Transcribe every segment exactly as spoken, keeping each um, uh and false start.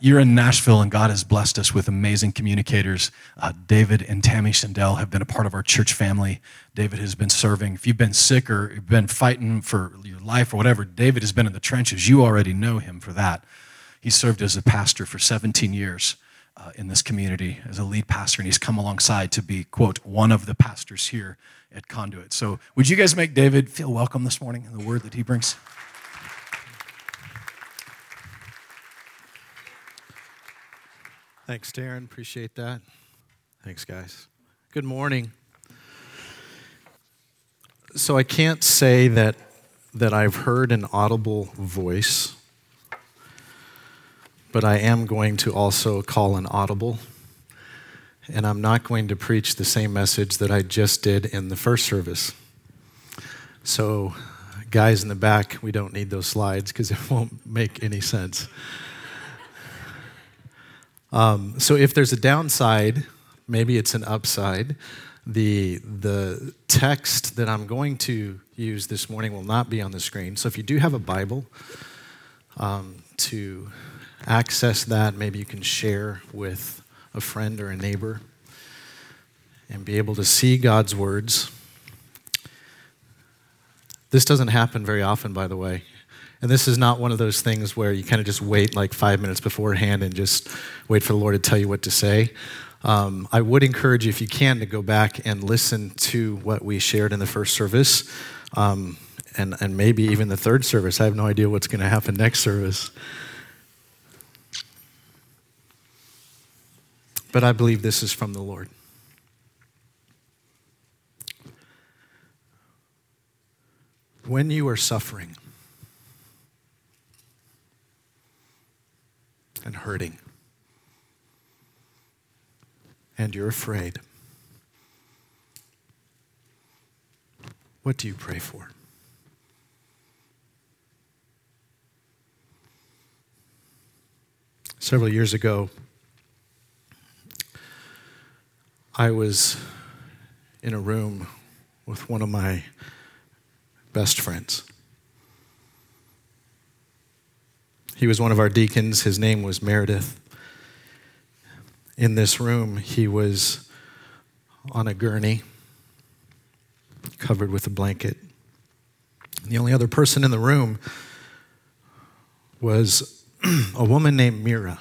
You're in Nashville, and God has blessed us with amazing communicators. Uh, David and Tammy Shandell have been a part of our church family. David has been serving. If you've been sick or you've been fighting for your life or whatever, David has been in the trenches. You already know him for that. He served as a pastor for seventeen years uh, in this community as a lead pastor, and he's come alongside to be, quote, one of the pastors here at Conduit. So would you guys make David feel welcome this morning in the word that he brings? Thanks, Darren. Appreciate that. Thanks, guys. Good morning. So I can't say that that I've heard an audible voice, but I am going to also call an audible, and I'm not going to preach the same message that I just did in the first service. So, guys in the back, we don't need those slides because it won't make any sense. Um, so if there's a downside, maybe it's an upside. The the text that I'm going to use this morning will not be on the screen. So if you do have a Bible, um, to access that, maybe you can share with a friend or a neighbor and be able to see God's words. This doesn't happen very often, by the way. And this is not one of those things where you kind of just wait like five minutes beforehand and just wait for the Lord to tell you what to say. Um, I would encourage you, if you can, to go back and listen to what we shared in the first service, um, and, and maybe even the third service. I have no idea what's going to happen next service. But I believe this is from the Lord. When you are suffering and hurting, and you're afraid, what do you pray for? Several years ago, I was in a room with one of my best friends. He was one of our deacons. His name was Meredith. In this room, he was on a gurney, covered with a blanket. The only other person in the room was a woman named Mira,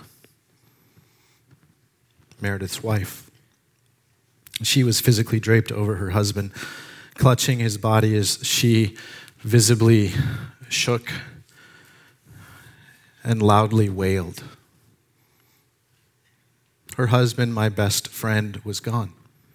Meredith's wife. She was physically draped over her husband, clutching his body as she visibly shook and loudly wailed. Her husband, my best friend, was gone.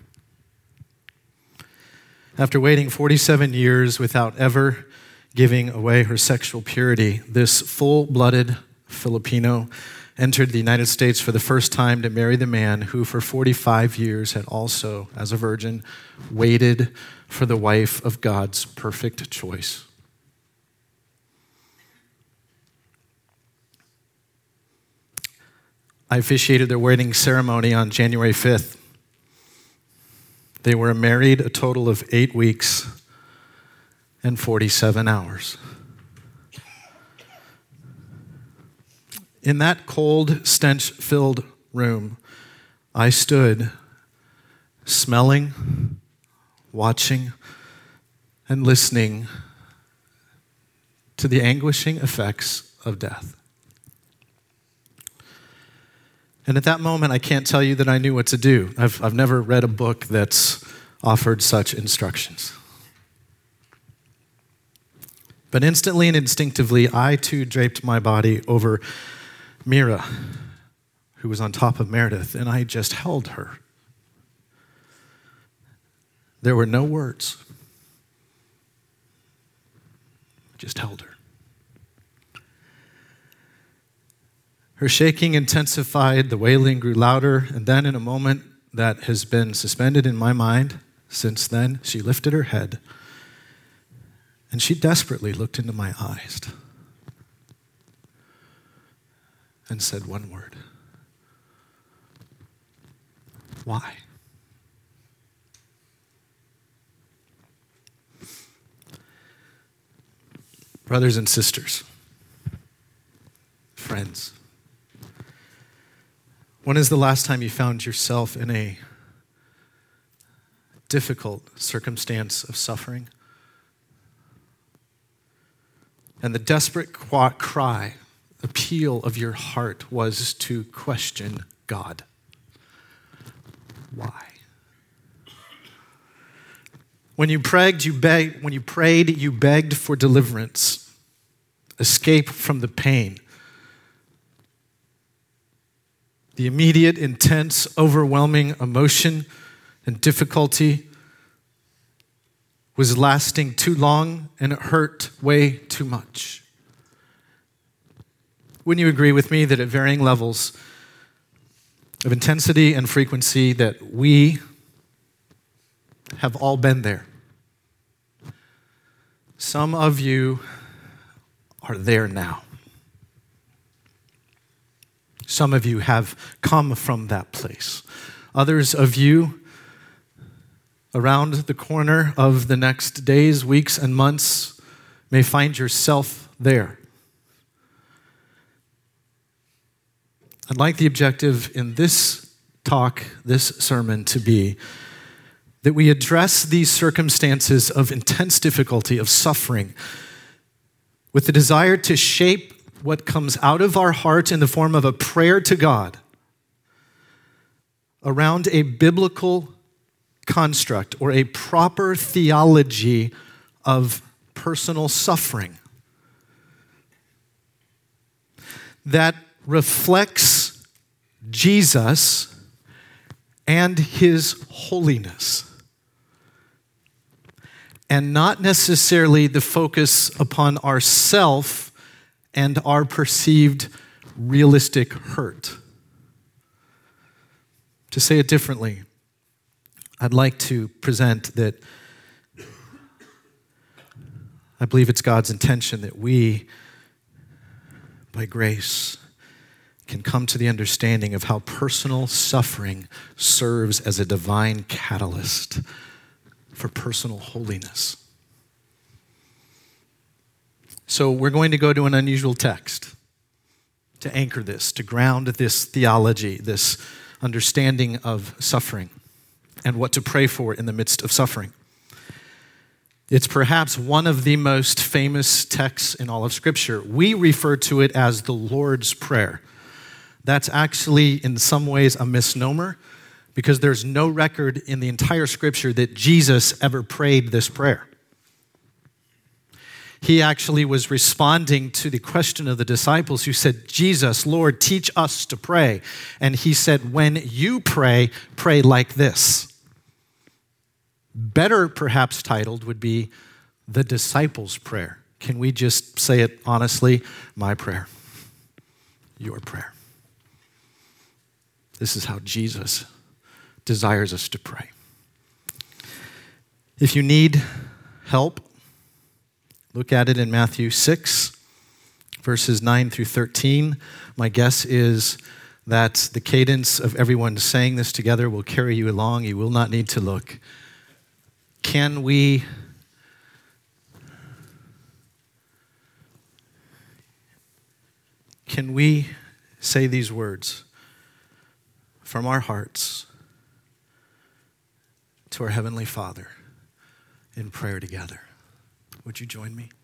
After waiting forty-seven years without ever giving away her sexual purity, this full-blooded Filipino entered the United States for the first time to marry the man who for forty-five years had also, as a virgin, waited for the wife of God's perfect choice. I officiated their wedding ceremony on January fifth. They were married a total of eight weeks and forty-seven hours. In that cold, stench-filled room, I stood smelling, watching, and listening to the anguishing effects of death. And at that moment, I can't tell you that I knew what to do. I've, I've never read a book that's offered such instructions. But instantly and instinctively, I too draped my body over Mira, who was on top of Meredith, and I just held her. There were no words. I just held her. Her shaking intensified, the wailing grew louder, and then in a moment that has been suspended in my mind since then, she lifted her head, and she desperately looked into my eyes and said one word. Why? Brothers and sisters, friends, When is the last time you found yourself in a difficult circumstance of suffering? And the desperate cry, appeal of your heart was to question God. Why? When you prayed, you begged, when you prayed, you begged for deliverance, escape from the pain. The immediate, intense, overwhelming emotion and difficulty was lasting too long and it hurt way too much. Wouldn't you agree with me that at varying levels of intensity and frequency that we have all been there? Some of you are there now. Some of you have come from that place. Others of you, around the corner of the next days, weeks, and months, may find yourself there. I'd like the objective in this talk, this sermon, to be that we address these circumstances of intense difficulty, of suffering, with the desire to shape what comes out of our heart in the form of a prayer to God around a biblical construct or a proper theology of personal suffering that reflects Jesus and his holiness, and not necessarily the focus upon ourself and our perceived realistic hurt. To say it differently, I'd like to present that I believe it's God's intention that we, by grace, can come to the understanding of how personal suffering serves as a divine catalyst for personal holiness. So we're going to go to an unusual text to anchor this, to ground this theology, this understanding of suffering, and what to pray for in the midst of suffering. It's perhaps one of the most famous texts in all of Scripture. We refer to it as the Lord's Prayer. That's actually, in some ways, a misnomer, because there's no record in the entire Scripture that Jesus ever prayed this prayer. He actually was responding to the question of the disciples who said, Jesus, Lord, teach us to pray. And he said, when you pray, pray like this. Better perhaps titled would be the disciples' prayer. Can we just say it honestly? My prayer, your prayer. This is how Jesus desires us to pray. If you need help, look at it in Matthew six, verses nine through thirteen. My guess is that the cadence of everyone saying this together will carry you along. You will not need to look. Can we Can we say these words from our hearts to our Heavenly Father in prayer together? Would you join me?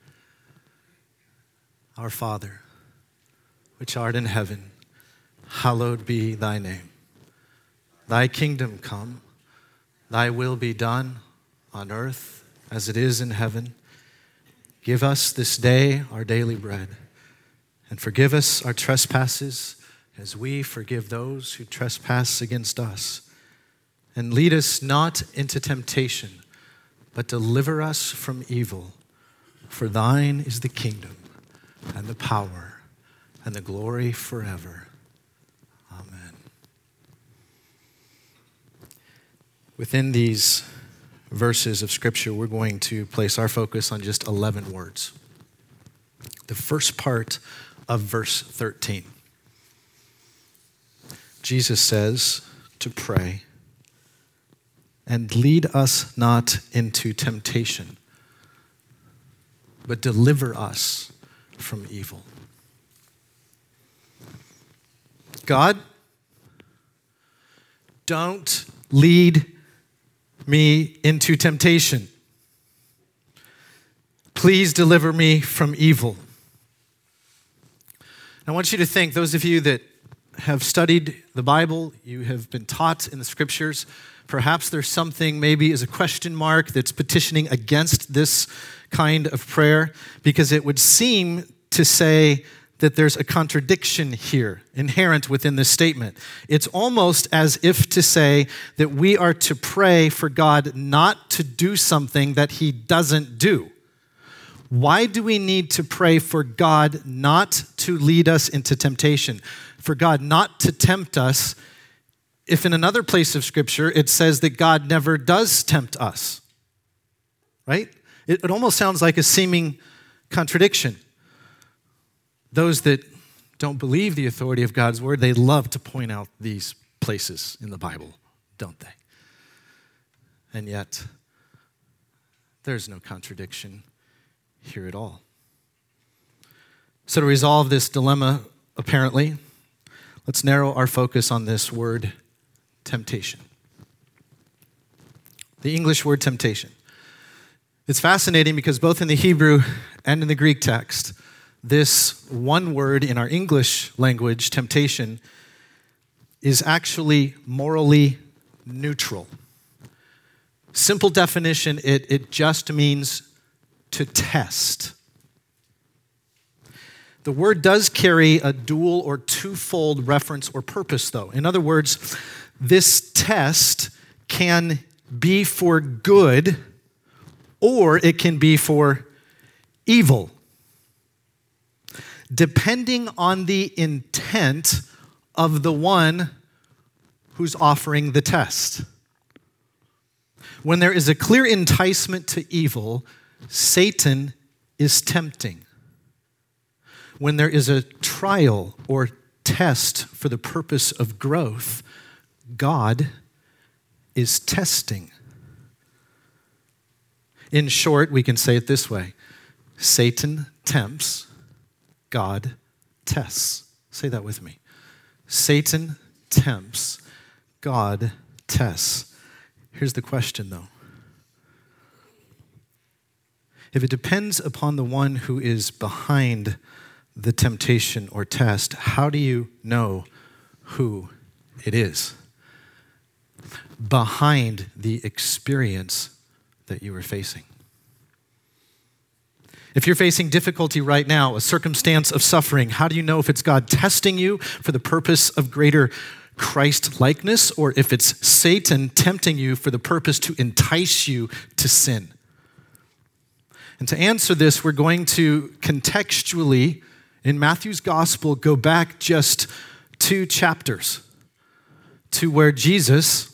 Our Father, which art in heaven, hallowed be thy name. Thy kingdom come, thy will be done on earth as it is in heaven. Give us this day our daily bread, and forgive us our trespasses as we forgive those who trespass against us. And lead us not into temptation, but deliver us from evil. For thine is the kingdom and the power and the glory forever. Amen. Within these verses of Scripture, we're going to place our focus on just eleven words. The first part of verse thirteen. Jesus says to pray, and lead us not into temptation, but deliver us from evil. God, don't lead me into temptation. Please deliver me from evil. I want you to think, those of you that have studied the Bible, you have been taught in the scriptures, perhaps there's something maybe as a question mark that's petitioning against this kind of prayer, because it would seem to say that there's a contradiction here inherent within this statement. It's almost as if to say that we are to pray for God not to do something that he doesn't do. Why do we need to pray for God not to lead us into temptation? For God not to tempt us, if in another place of Scripture it says that God never does tempt us, right? It, it almost sounds like a seeming contradiction. Those that don't believe the authority of God's word, they love to point out these places in the Bible, don't they? And yet, there's no contradiction here at all. So to resolve this dilemma, apparently, let's narrow our focus on this word, temptation. The English word temptation. It's fascinating because both in the Hebrew and in the Greek text, this one word in our English language, temptation, is actually morally neutral. Simple definition, it, it just means to test. The word does carry a dual or twofold reference or purpose, though. In other words, this test can be for good or it can be for evil, depending on the intent of the one who's offering the test. When there is a clear enticement to evil, Satan is tempting. When there is a trial or test for the purpose of growth, God is testing. In short, we can say it this way: Satan tempts, God tests. Say that with me. Satan tempts, God tests. Here's the question, though. If it depends upon the one who is behind the temptation or test, how do you know who it is behind the experience that you are facing? If you're facing difficulty right now, a circumstance of suffering, how do you know if it's God testing you for the purpose of greater Christ-likeness, or if it's Satan tempting you for the purpose to entice you to sin? And to answer this, we're going to contextually, in Matthew's gospel, go back just two chapters to where Jesus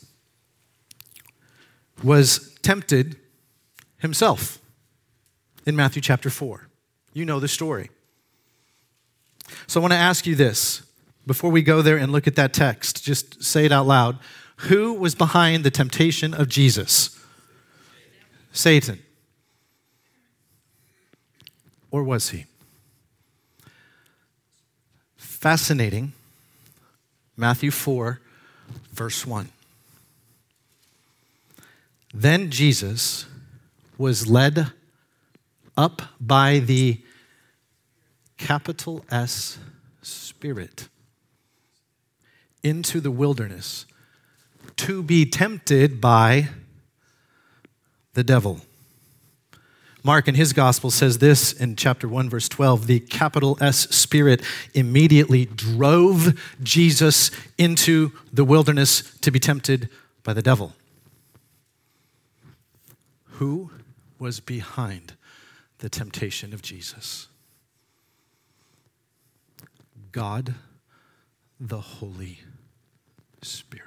was tempted himself in Matthew chapter four. You know the story. So I want to ask you this. Before we go there and look at that text, just say it out loud. Who was behind the temptation of Jesus? Satan. Or was he? Fascinating. Matthew four, verse one. Then Jesus was led up by the capital S Spirit into the wilderness to be tempted by the devil. Mark in his gospel says this in chapter one, verse twelve, the capital S Spirit immediately drove Jesus into the wilderness to be tempted by the devil. Who was behind the temptation of Jesus? God, the Holy Spirit.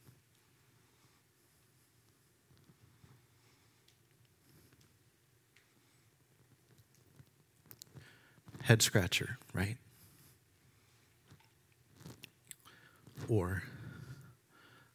Head scratcher, right? Or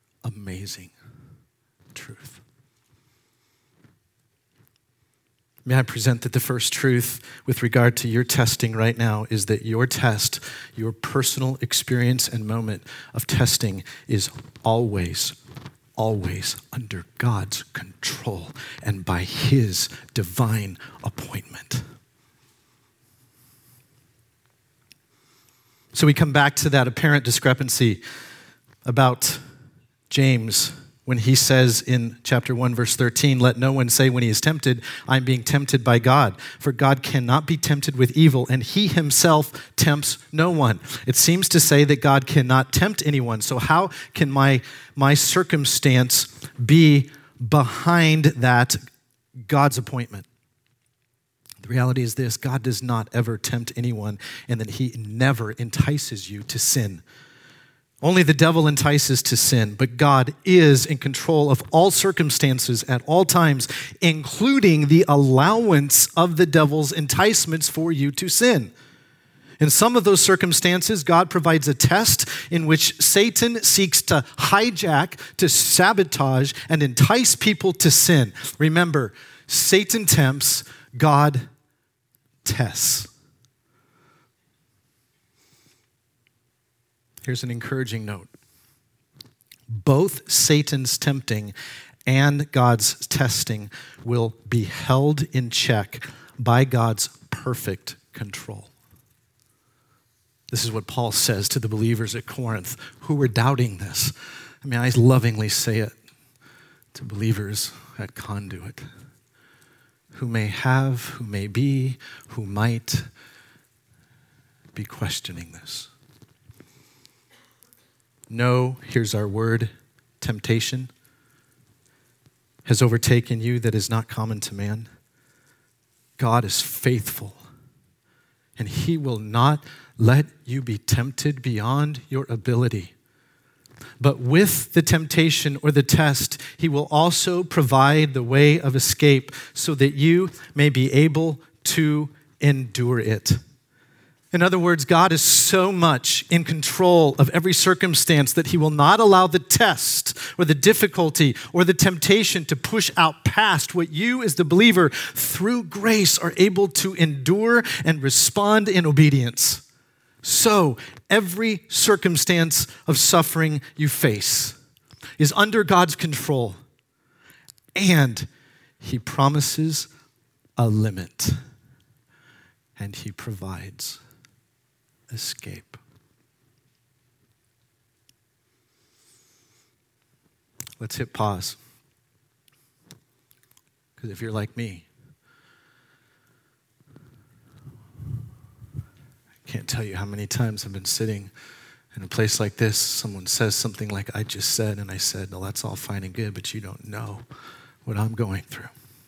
amazing truth. May I present that the first truth with regard to your testing right now is that your test, your personal experience and moment of testing is always, always under God's control and by his divine appointment. So we come back to that apparent discrepancy about James when he says in chapter one, verse thirteen, let no one say when he is tempted, I'm being tempted by God. For God cannot be tempted with evil, and he himself tempts no one. It seems to say that God cannot tempt anyone. So how can my, my circumstance be behind that God's appointment? The reality is this: God does not ever tempt anyone, and that he never entices you to sin. Only the devil entices to sin, but God is in control of all circumstances at all times, including the allowance of the devil's enticements for you to sin. In some of those circumstances, God provides a test in which Satan seeks to hijack, to sabotage, and entice people to sin. Remember, Satan tempts, God tests. Here's an encouraging note. Both Satan's tempting and God's testing will be held in check by God's perfect control. This is what Paul says to the believers at Corinth who were doubting this. I mean, I lovingly say it to believers at Conduit, who may have, who may be, who might be questioning this. No, here's our word, temptation has overtaken you that is not common to man. God is faithful, and he will not let you be tempted beyond your ability. But with the temptation or the test, he will also provide the way of escape so that you may be able to endure it. In other words, God is so much in control of every circumstance that he will not allow the test or the difficulty or the temptation to push out past what you as the believer through grace are able to endure and respond in obedience. So every circumstance of suffering you face is under God's control, and he promises a limit, and he provides escape. Let's hit pause. Because if you're like me, I can't tell you how many times I've been sitting in a place like this. Someone says something like I just said, and I said, no, that's all fine and good, but you don't know what I'm going through.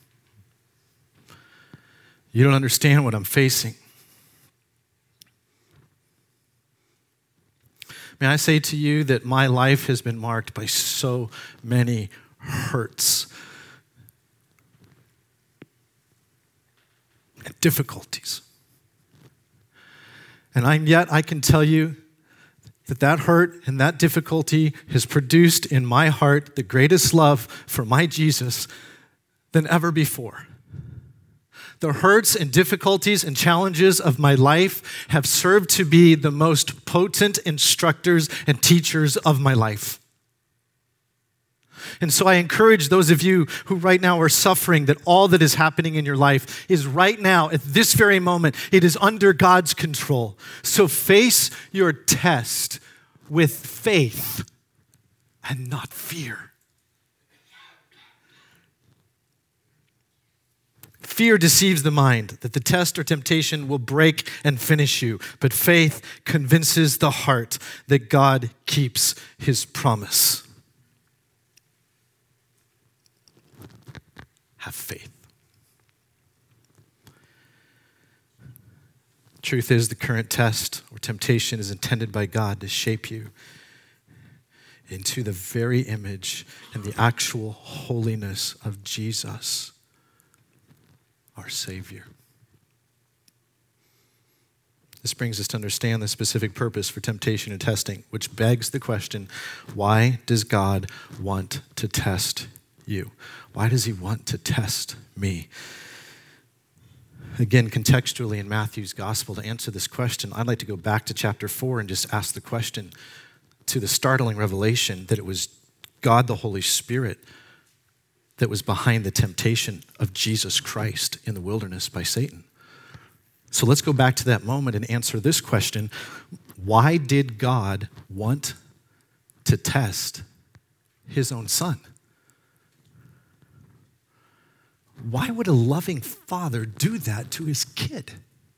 You don't understand what I'm facing. May I say to you that my life has been marked by so many hurts and difficulties. And I'm, yet I can tell you that that hurt and that difficulty has produced in my heart the greatest love for my Jesus than ever before. The hurts and difficulties and challenges of my life have served to be the most potent instructors and teachers of my life. And so I encourage those of you who right now are suffering that all that is happening in your life is right now, at this very moment, it is under God's control. So face your test with faith and not fear. Fear deceives the mind that the test or temptation will break and finish you, but faith convinces the heart that God keeps his promise. Have faith. Truth is, the current test or temptation is intended by God to shape you into the very image and the actual holiness of Jesus, our Savior. This brings us to understand the specific purpose for temptation and testing, which begs the question, why does God want to test you? Why does he want to test me? Again, contextually in Matthew's gospel, to answer this question, I'd like to go back to chapter four and just ask the question to the startling revelation that it was God the Holy Spirit that was behind the temptation of Jesus Christ in the wilderness by Satan. So let's go back to that moment and answer this question. Why did God want to test his own son? Why would a loving father do that to his kid?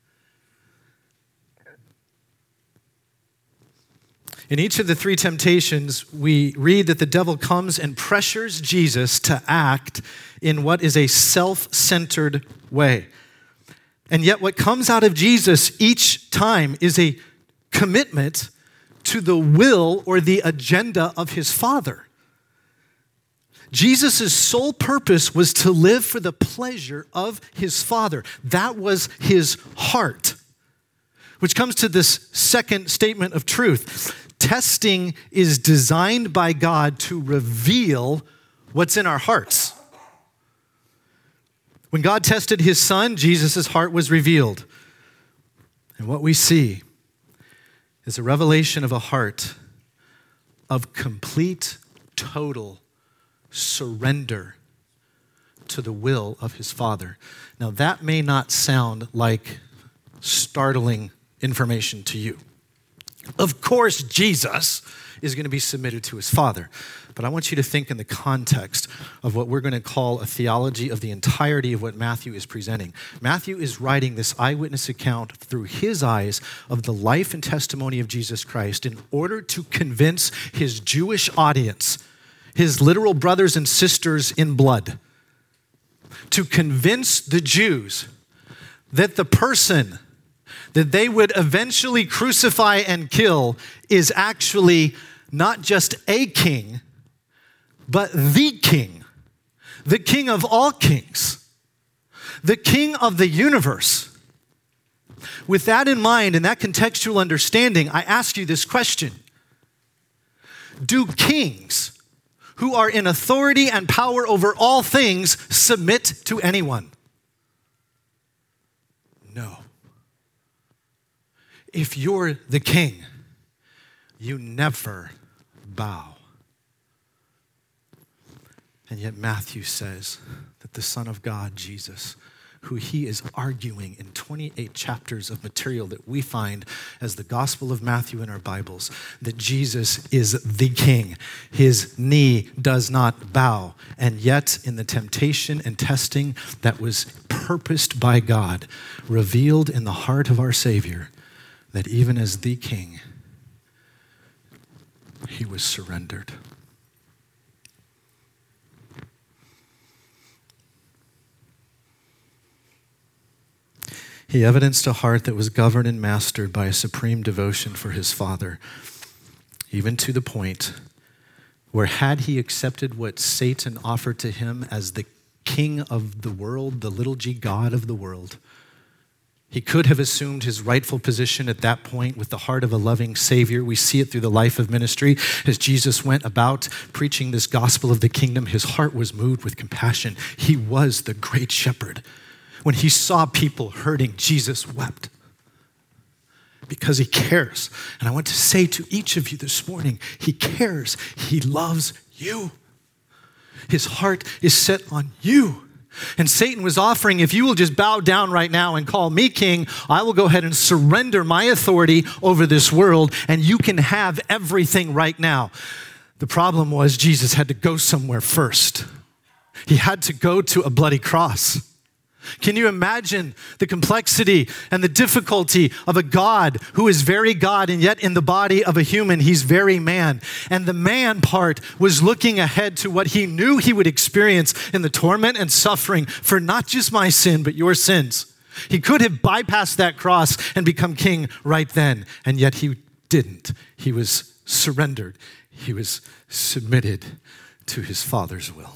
In each of the three temptations, we read that the devil comes and pressures Jesus to act in what is a self-centered way. And yet what comes out of Jesus each time is a commitment to the will or the agenda of his Father. Jesus' sole purpose was to live for the pleasure of his Father. That was his heart. Which comes to this second statement of truth. Testing is designed by God to reveal what's in our hearts. When God tested his son, Jesus' heart was revealed. And what we see is a revelation of a heart of complete, total surrender to the will of his Father. Now, that may not sound like startling information to you. Of course, Jesus is going to be submitted to his Father. But I want you to think in the context of what we're going to call a theology of the entirety of what Matthew is presenting. Matthew is writing this eyewitness account through his eyes of the life and testimony of Jesus Christ in order to convince his Jewish audience, his literal brothers and sisters in blood, to convince the Jews that the person that they would eventually crucify and kill is actually not just a king, but the king, the king of all kings, the king of the universe. With that in mind and that contextual understanding, I ask you this question. Do kings who are in authority and power over all things submit to anyone? No. If you're the king, you never bow. And yet Matthew says that the Son of God, Jesus, who he is arguing in twenty-eight chapters of material that we find as the Gospel of Matthew in our Bibles, that Jesus is the king. His knee does not bow. And yet in the temptation and testing that was purposed by God, revealed in the heart of our Savior, that even as the king, he was surrendered. He evidenced a heart that was governed and mastered by a supreme devotion for his Father, even to the point where had he accepted what Satan offered to him as the king of the world, the little g God of the world, he could have assumed his rightful position at that point with the heart of a loving Savior. We see it through the life of ministry. As Jesus went about preaching this gospel of the kingdom, his heart was moved with compassion. He was the great shepherd. When he saw people hurting, Jesus wept because he cares. And I want to say to each of you this morning, he cares. He loves you. His heart is set on you. And Satan was offering, if you will just bow down right now and call me king, I will go ahead and surrender my authority over this world, and you can have everything right now. The problem was Jesus had to go somewhere first. He had to go to a bloody cross. Can you imagine the complexity and the difficulty of a God who is very God, and yet in the body of a human, he's very man. And the man part was looking ahead to what he knew he would experience in the torment and suffering for not just my sin, but your sins. He could have bypassed that cross and become king right then, and yet he didn't. He was surrendered. He was submitted to his Father's will.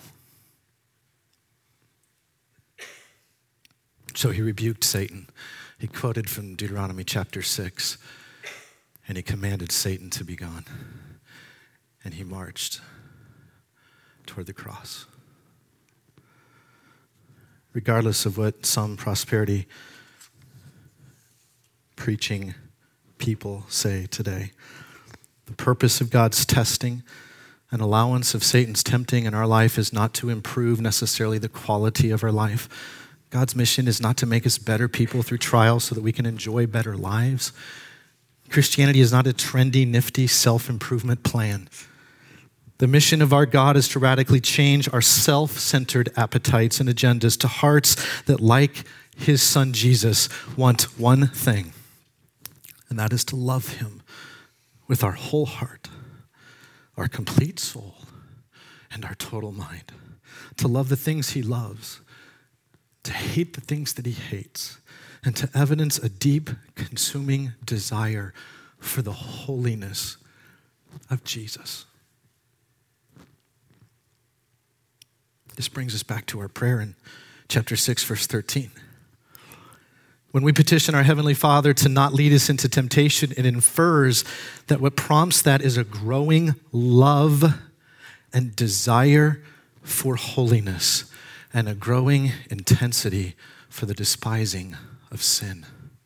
So he rebuked Satan. He quoted from Deuteronomy chapter six, and he commanded Satan to be gone. And he marched toward the cross. regardless of what some prosperity preaching people say today. The purpose of God's testing and allowance of Satan's tempting in our life is not to improve necessarily the quality of our life. God's mission is not to make us better people through trials so that we can enjoy better lives. Christianity is not a trendy, nifty self-improvement plan. The mission of our God is to radically change our self-centered appetites and agendas to hearts that, like his son Jesus, want one thing, and that is to love him with our whole heart, our complete soul, and our total mind. To love the things he loves, to hate the things that he hates, and to evidence a deep, consuming desire for the holiness of Jesus. This brings us back to our prayer in chapter six, verse thirteen. When we petition our Heavenly Father to not lead us into temptation, it infers that what prompts that is a growing love and desire for holiness and a growing intensity for the despising of sin.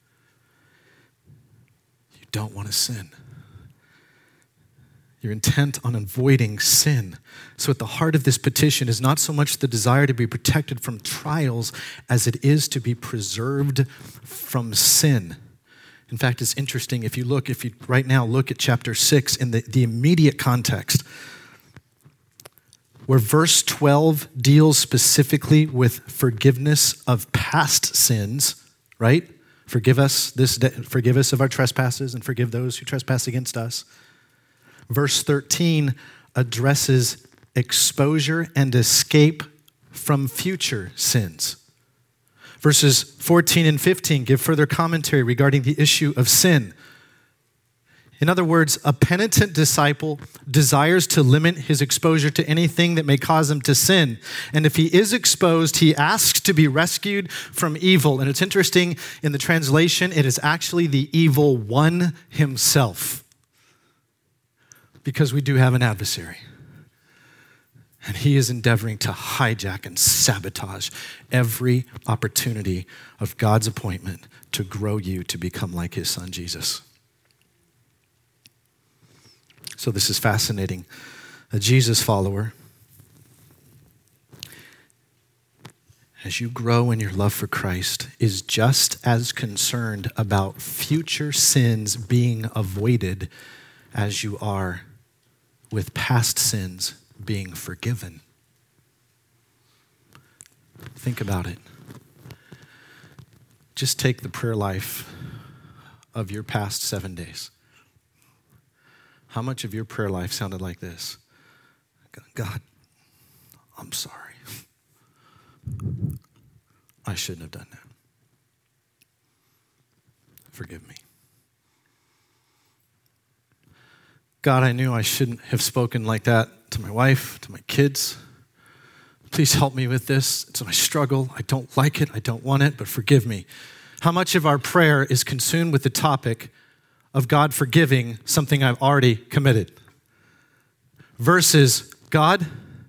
You don't want to sin. You're intent on avoiding sin. So at the heart of this petition is not so much the desire to be protected from trials as it is to be preserved from sin. In fact, it's interesting if you look, if you right now look at chapter six in the, the immediate context, where verse twelve deals specifically with forgiveness of past sins, right? Forgive us this, forgive us of our trespasses and forgive those who trespass against us. Verse thirteen addresses exposure and escape from future sins. Verses fourteen and fifteen give further commentary regarding the issue of sin. In other words, a penitent disciple desires to limit his exposure to anything that may cause him to sin. And if he is exposed, he asks to be rescued from evil. And it's interesting, in the translation, it is actually the evil one himself. Because we do have an adversary. And he is endeavoring to hijack and sabotage every opportunity of God's appointment to grow you to become like his son, Jesus. So this is fascinating. A Jesus follower, as you grow in your love for Christ, is just as concerned about future sins being avoided as you are with past sins being forgiven. Think about it. Just take the prayer life of your past seven days. How much of your prayer life sounded like this? God, I'm sorry. I shouldn't have done that. Forgive me. God, I knew I shouldn't have spoken like that to my wife, to my kids. Please help me with this. It's my struggle. I don't like it. I don't want it, but forgive me. How much of our prayer is consumed with the topic of God forgiving something I've already committed versus, God,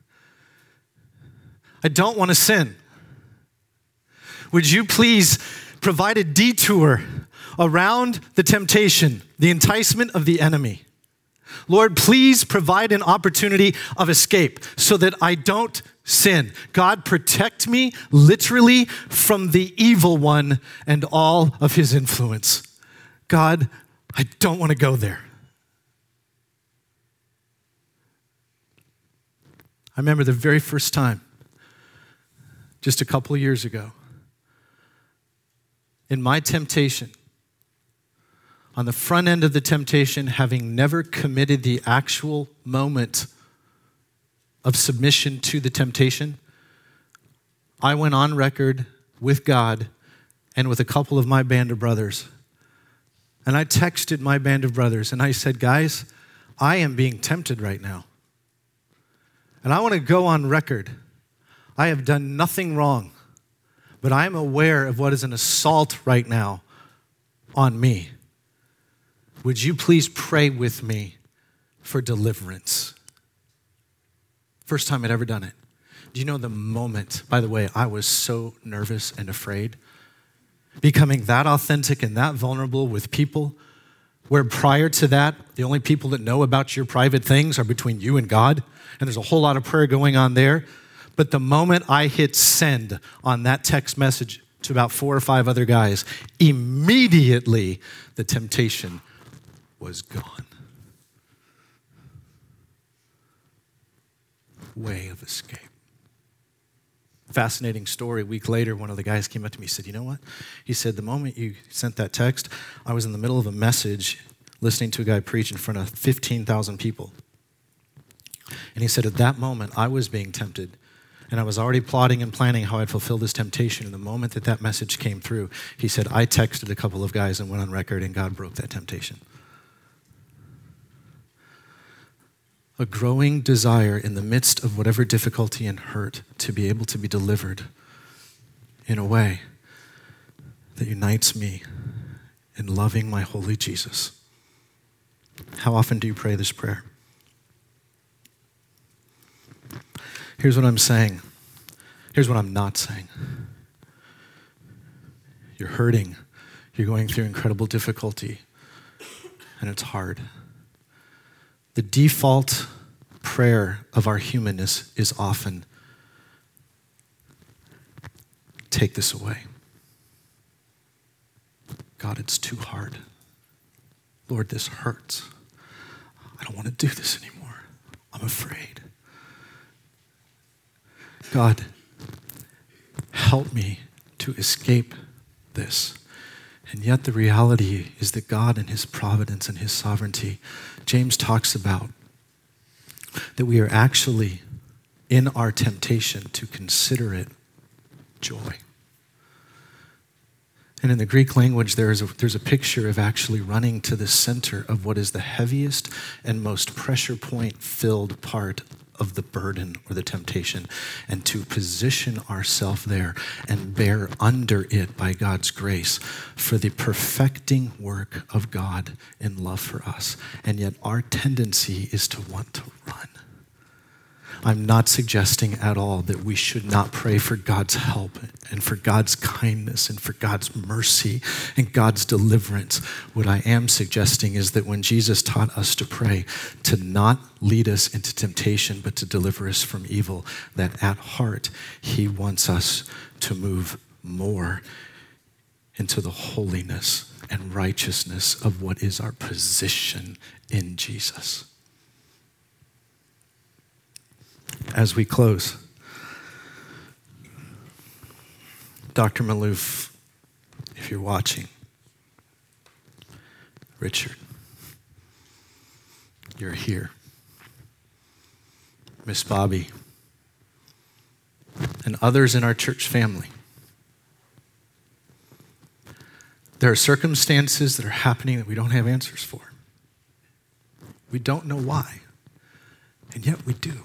I don't want to sin. Would you please provide a detour around the temptation, the enticement of the enemy? Lord, please provide an opportunity of escape so that I don't sin. God, protect me literally from the evil one and all of his influence. God, I don't want to go there. I remember the very first time, just a couple of years ago, in my temptation, on the front end of the temptation, having never committed the actual moment of submission to the temptation, I went on record with God and with a couple of my band of brothers. And I texted my band of brothers and I said, guys, I am being tempted right now. And I want to go on record. I have done nothing wrong, but I am aware of what is an assault right now on me. Would you please pray with me for deliverance? First time I'd ever done it. Do you know the moment, by the way, I was so nervous and afraid, becoming that authentic and that vulnerable with people where prior to that, the only people that know about your private things are between you and God, and there's a whole lot of prayer going on there. But the moment I hit send on that text message to about four or five other guys, immediately the temptation was gone. Way of escape. Fascinating story. A week later, one of the guys came up to me and said, you know what? He said, the moment you sent that text, I was in the middle of a message listening to a guy preach in front of fifteen thousand people. And he said, at that moment, I was being tempted. And I was already plotting and planning how I'd fulfill this temptation. And the moment that that message came through, he said, I texted a couple of guys and went on record, and God broke that temptation. A growing desire in the midst of whatever difficulty and hurt to be able to be delivered in a way that unites me in loving my holy Jesus. How often do you pray this prayer? Here's what I'm saying. Here's what I'm not saying. You're hurting. You're going through incredible difficulty, and it's hard. The default prayer of our humanness is often, take this away. God, it's too hard. Lord, this hurts. I don't want to do this anymore. I'm afraid. God, help me to escape this. And yet the reality is that God in his providence and his sovereignty, James talks about that we are actually in our temptation to consider it joy. And in the Greek language, there is a, there's a picture of actually running to the center of what is the heaviest and most pressure point filled part of the burden or the temptation, and to position ourselves there and bear under it by God's grace for the perfecting work of God in love for us. And yet our tendency is to want to run. I'm not suggesting at all that we should not pray for God's help and for God's kindness and for God's mercy and God's deliverance. What I am suggesting is that when Jesus taught us to pray, to not lead us into temptation, but to deliver us from evil, that at heart, he wants us to move more into the holiness and righteousness of what is our position in Jesus. As we close, Doctor Malouf, if you're watching, Richard, you're here. Miss Bobby, and others in our church family. There are circumstances that are happening that we don't have answers for. We don't know why, and yet we do.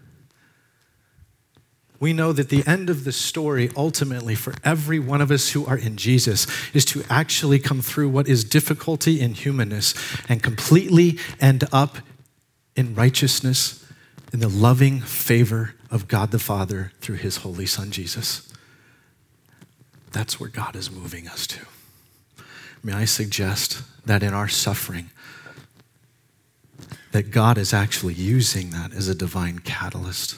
We know that the end of the story ultimately for every one of us who are in Jesus is to actually come through what is difficulty in humanness and completely end up in righteousness in the loving favor of God the Father through his holy Son, Jesus. That's where God is moving us to. May I suggest that in our suffering, that God is actually using that as a divine catalyst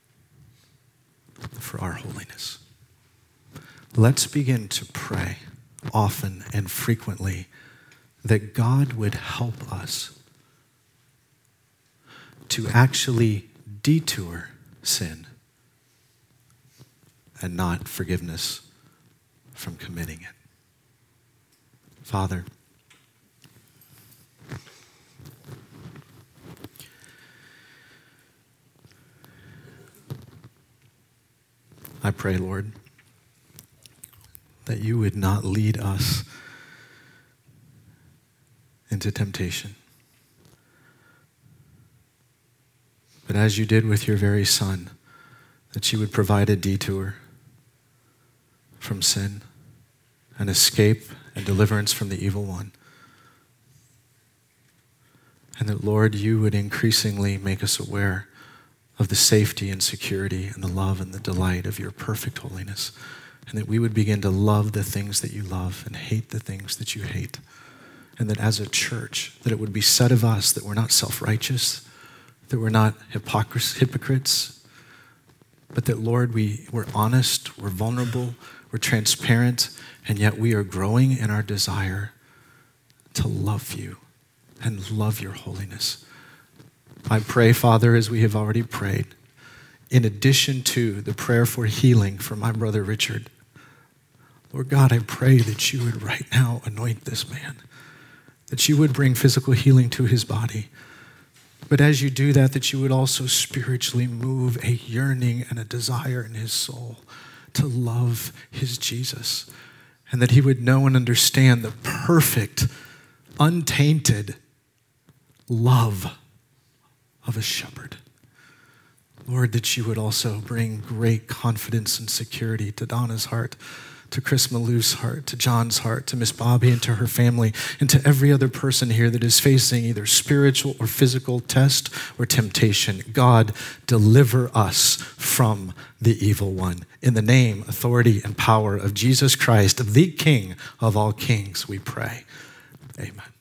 for our holiness. Let's begin to pray often and frequently that God would help us to actually detour sin and not forgiveness from committing it. Father, I pray, Lord, that you would not lead us into temptation, but as you did with your very Son, that you would provide a detour from sin, an escape and deliverance from the evil one. And that, Lord, you would increasingly make us aware of the safety and security and the love and the delight of your perfect holiness, and that we would begin to love the things that you love and hate the things that you hate. And that as a church, that it would be said of us that we're not self-righteous, that we're not hypocris- hypocrites, but that, Lord, we, we're honest, we're vulnerable, we're transparent, and yet we are growing in our desire to love you and love your holiness. I pray, Father, as we have already prayed, in addition to the prayer for healing for my brother Richard, Lord God, I pray that you would right now anoint this man, that you would bring physical healing to his body. But as you do that, that you would also spiritually move a yearning and a desire in his soul to love his Jesus, and that he would know and understand the perfect, untainted love of a shepherd. Lord, that you would also bring great confidence and security to Donna's heart, to Chris Malou's heart, to John's heart, to Miss Bobby and to her family, and to every other person here that is facing either spiritual or physical test or temptation. God, deliver us from the evil one. In the name, authority, and power of Jesus Christ, the King of all kings, we pray. Amen.